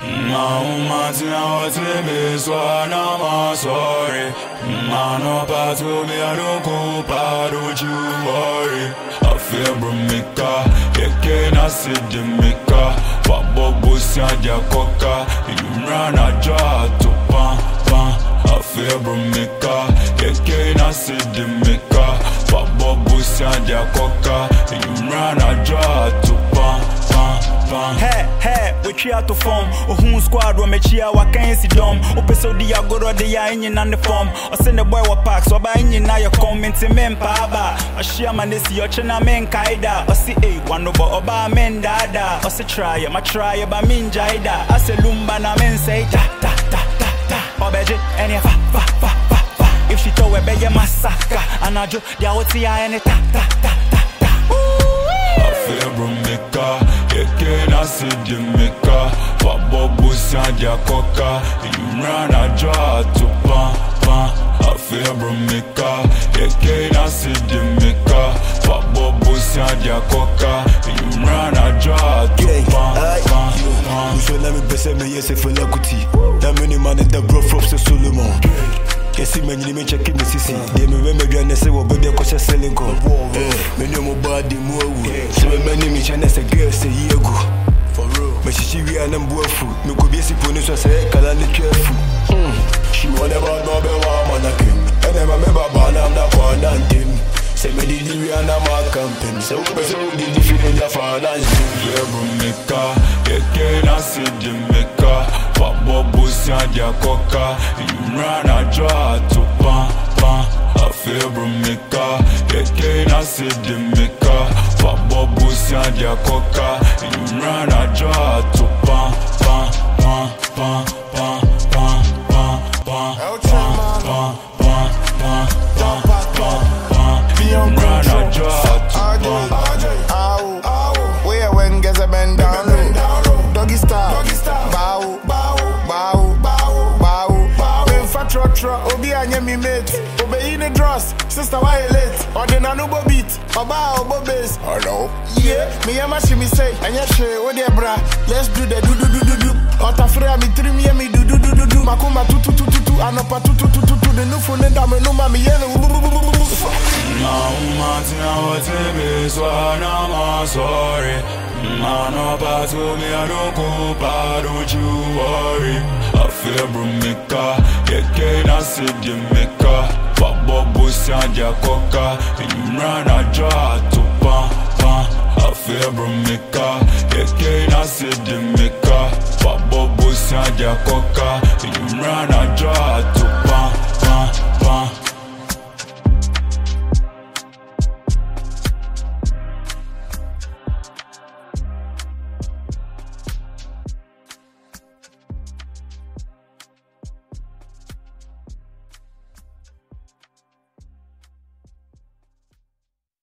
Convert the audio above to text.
Matina watimi swana masori. Mano patu mi anuku padu juwari. Afebro mika, eke na sidimika. Babo busi adia koka, imrana ja to pan pan. Afebro mika, eke na sidimika. Babo busi adia koka, imrana ja to pan pan pan. Hey, we try to form. Ohun squad we me chia wa kan si dom. Opeso di agoro de ya enyin and the form. O send the boy wa pack so ba enyin na your comment men pa ba. O share man this your chena men kaida. O si one no bo oba men dada. O se try ma try ba min jaida. I say lumba na men say ta ta ta ta ta. Obeje any fa fa fa fa fa. If she tow we be ya massacre. Anajo dia oti ya any ta ta ta ta ta. Afebro mika, eke na sidimika. Babo busi adia koka, imrana ja to pan pan. Afebro mika, eke na sidimika. Babo busi adia koka, imrana ja to pan pan pan. You should let me best me yes for lakuti. That many man in the bro from Solomon. Yes, man, you check me sisi. They me remember and say what baby cause selling go. Me no more body more. So many me chana say girl say you go. For real. Me she we and bofu. Me go be siponi so say kala ni careful. She want about no be one man again. And them remember ban am na one and them. Say me di we and am a campaign. So we say we di feeling the finance. Afebro mika, eke na sidimika. Babo busi adia koka, imrana ja to pan pan. Afebro mika, eke na sidimika. Babo busi adia koka, imrana ja to pan pan pan pan pan pan pan pan pan pan pan pan pan pan. Imrana ja to pan. Where when gets a bend down low, doggy style, bow. Tro, Obi and me mate. Obey in the dress, sister, why you late? Or the nanubo beat, Baba or Bobes. Hello? Yeah, me and my shimmy say, and yes, oh dear bra, let's do the do. Otafra me 3 me do. Makuma tu, and up to the new phone and dame no mammy yellow. Matina watimi swana masori. Mano patu mi anuku padu juwari. Afebro mika, eke na sidimika. Babo busi adia koka, imrana ja to pan pan. Afebro mika, eke na sidimika. Babo busi adia koka, imrana ja